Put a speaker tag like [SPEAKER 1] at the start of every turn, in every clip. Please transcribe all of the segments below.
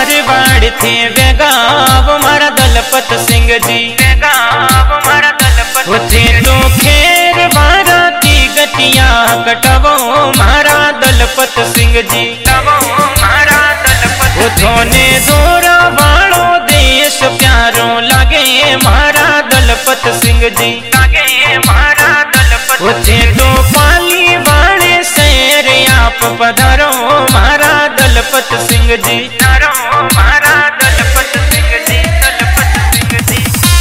[SPEAKER 1] मारवाड़ थे बेगाव मारा दलपत सिंह जी, बेगाव मारा दलपत थे तो खेर वारा की गटिया कटवो मारा दलपत सिंह जी, मारा दलपत थोने जोरा वालो देश प्यारो लागे मारा दलपत सिंह जी, लागे मारा दलपत थे तो पाली वाले शेर आप पधारो मारा दलपत सिंह जी, पधारो मारा दलपत सिंह जी, दलपत सिंह जी।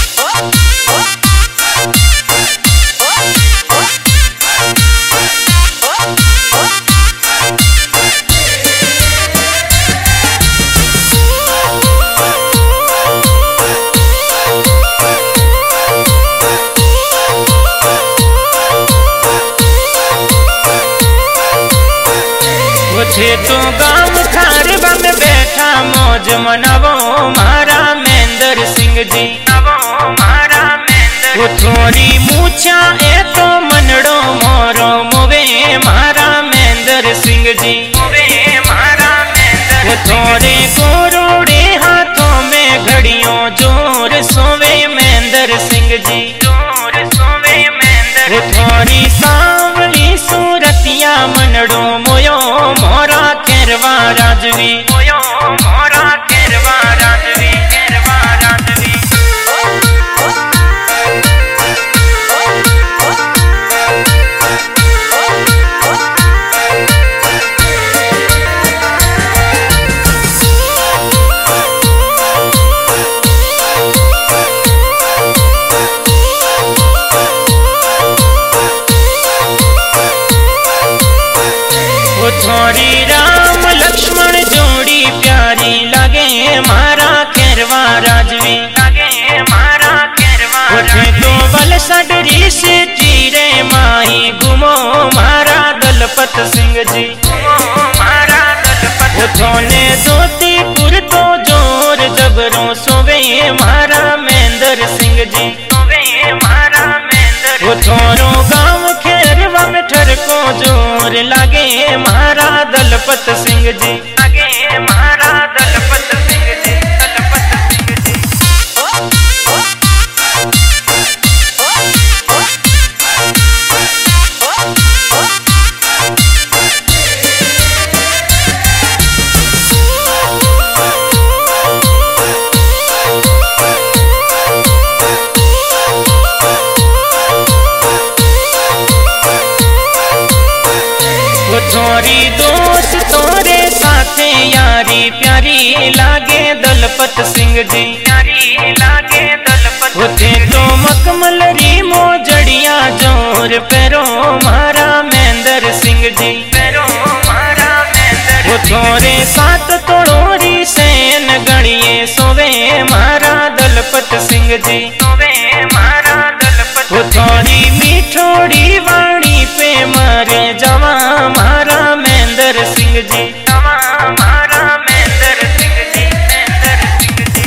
[SPEAKER 1] छे तो गाँव खारबा में बैठा मौज मनावो मारा महेंद्र सिंह जी, मारा महेंद्र वो थोड़ी मूछा ए तो मनड़ो मोरो मोवे मारा महेंद्र सिंह जी, मोवे मारा महेंद्र वो थोड़े गोरोड़े हाथों में घड़ियों जोर सोवे महेंद्र सिंह जी, जोर सोवे महेंद्र वो थोड़ी सांवली सूरतिया मनड़ो मोयो मोरा केरवा राजवी, मोयो मोरा केरवा राजवी, केरवा राजवी। थोड़ी राम लक्ष्मण जोड़ी प्यारी लगे मारा केरवा राजवी, लगे मारा केरवा राजवी तो बल सडरी से चीरे माही घुमो मारा दलपत सिंह जी, घुमो मारा दलपत थोने दोती पुर तो जोर जबरों सोवे मारा महेंद्र सिंह जी, सोवे मारा महेंद्र वो थोरो गाँव खेरवा में ठरको जोर लगे मारा दलपत सिंह जी, लगे मारा दलपत सिंह जी, दलपत सिंह जी। थोड़ी दोस्त तोरे साथे यारी प्यारी लागे दलपत सिंह जी, प्यारी लागे दलपत होते तो मकमल री मोजड़िया जोर पैरो मारा महेंद्र सिंह जी, पैरो मारा महेंद्र वो थोरे साथ तोड़ोरी सैन गणिए सोवे मारा दलपत सिंह जी, सोवे मारा दलपत वो थोड़ी मीठोड़ी वाणी पे मारे जवा मारा महेंद्र सिंह जी, जवा मारा महेंद्र सिंह जी, महेंद्र सिंह जी।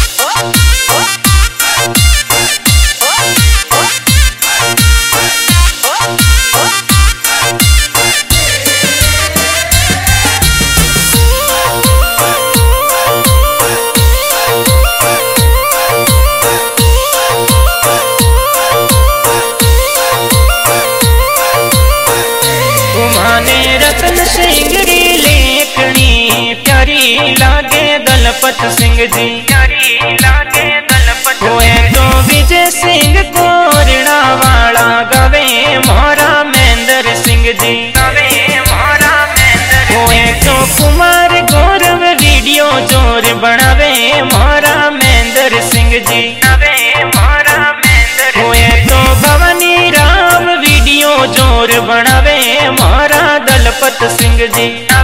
[SPEAKER 1] घुमाने रतन सिंगरी लेखनी प्यारी लागे दलपत सिंह जी, प्यारी लागे दलपत होए तो विजय सिंह कोरड़ा वाला गवे मोरा महेंद्र सिंह जी, गवे मोरा महेंद्र होए तो कुमार गौरव वीडियो जोर बनावे मोरा महेंद्र सिंह जी, गवे मोरा महेंद्र होए तो भवानी राम वीडियो जोर बनावे मारा दलपत सिंह जी।